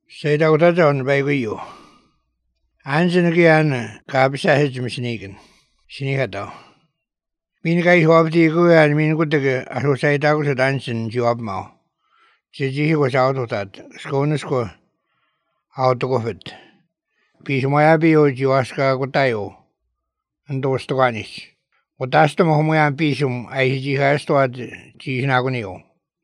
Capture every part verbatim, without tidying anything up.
Seda utata on baiguyo. Ansin kian kaabisa hejmisnigen. Sinihata. Min kai hobti kuan min kutte asu saita ku sedansin job mau. Siji ko sauto tat. Skonusko auto ko fit. Pismoya bio jiwaska kutayo. Ando stoganis. Otasto mo moyan pisum ai hiji hasto at jihnagunio.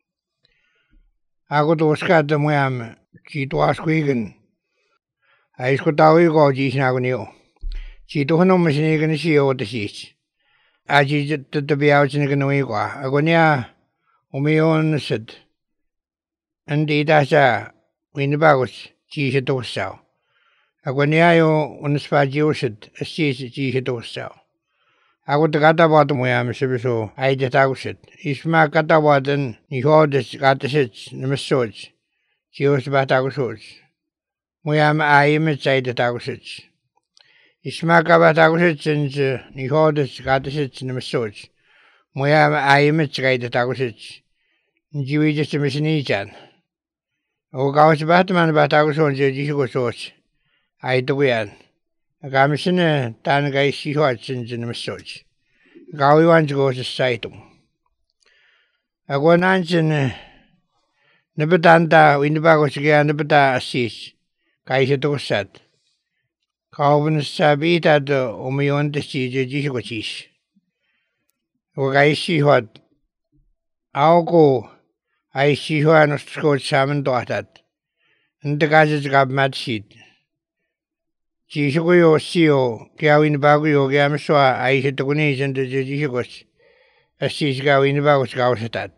Ako to skat moyam Chito askuigan. Ay skutawi ko jihnagunio. Chito hono masinigan siyo the sis. Aji tatabiyaw siniganui ko. Agonia umiyon sad. Andi dasa winibagos jihito sao. Agonia yo unispajiyo sad asis jihito sao. Ako takata bato mo yam sabiso ay datagusit. Isma kata batan ni hodes katasit namasoj. Jios batagusit. Mo yam ay mitsay datagusit. Isma ka batagusit since ni hodes katasit namasoj. Mo yam ay mitsay datagusit. Jiwi just misinijan. O gawas batman batagusit jiho sos. Ay tuguyan. Gamisine tan gai sihoat since namasoj. Gawi wan go sa saitung. Ako nansin nabetanta winibago sige nabeta asis kai sa tuksat. Kawan sabi tad umiyon te si jeji ko sis. O gai sihoat. Ako ay sihoat nos ko saman doatat. Nte kasi gab matsit. Jishukuyo siyo kaya winibago kaya maswa ay sa tukuni sa jishukos asis ka winibago sa kawasatat.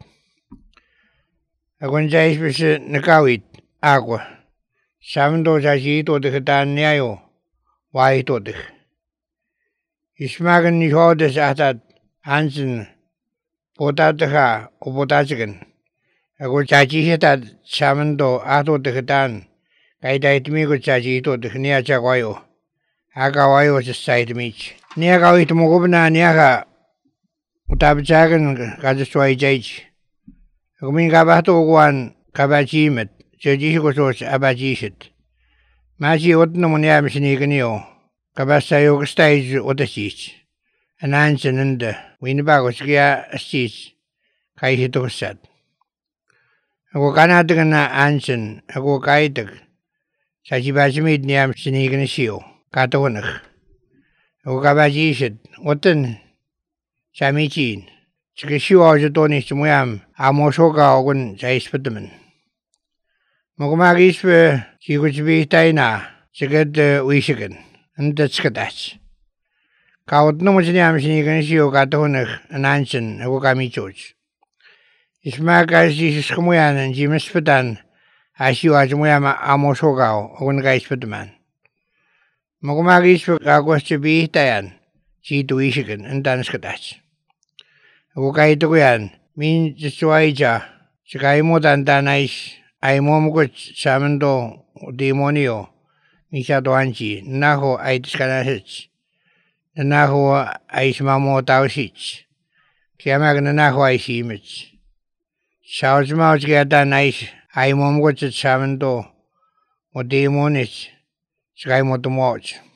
Ako nja ispis nakawit ako samando sa sito dekitan niyayo wahito dek. Ismagan ni hodes atat ansin potataka o potasigan. Ako sa jishatat samando ato dekitan. Kaya dahil tumigot sa sito, niya siya kayo. Aga kayo sa side mitch. Niya kayo tumukop na niya ka. Utapit sa akin kasasway jayj. Kumin kabato kuwan kabajimet. Siya jisi ko sos abajisit. Masi ot naman niya masinigan niyo. Kabasayo ka stage otasis. Anansan nanda. Winibago siya asis. Kaya hito kasat. Ako kanatagan na ansan. Ako kaitag. Sa sibasimid niya sinigan siyo, katawanak. Ako kabajisit, watan sa michin. Saka siyo ako sa tonis sumuyam, amosoka ako sa ispataman. Makumagis pa, siyo sabi tayo na, sagad wisigan, andat skatas. Kawat naman siya sinigan siyo, katawanak, anansan, ako kami church. Isma kasi sisumuyan, ang jimas patan, Asyo aja mo yama amos hogao, ako nag-aispataman. Magumagis pa ako sa bihitayan, si tuwisigan, ang tanas katas. Ako kahit ako yan, min sasuay dya, sa kayo mo tantanais, ay mo mukot sa mando, o demonyo, misa doansi, nanako ay tiskanasits, nanako ay simamo tausits, kaya mag nanako ay simits. Sa osmaos kaya tanais, ay mo mukot sa samando o demonis sa kayo mo tumawag.